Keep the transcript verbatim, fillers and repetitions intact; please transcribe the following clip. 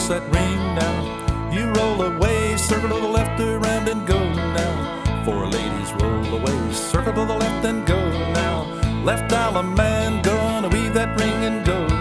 toss that ring now. You roll away, circle to the left, around and go now. Four ladies roll away, circle to the left and go now. Left Island man, gonna weave that ring and go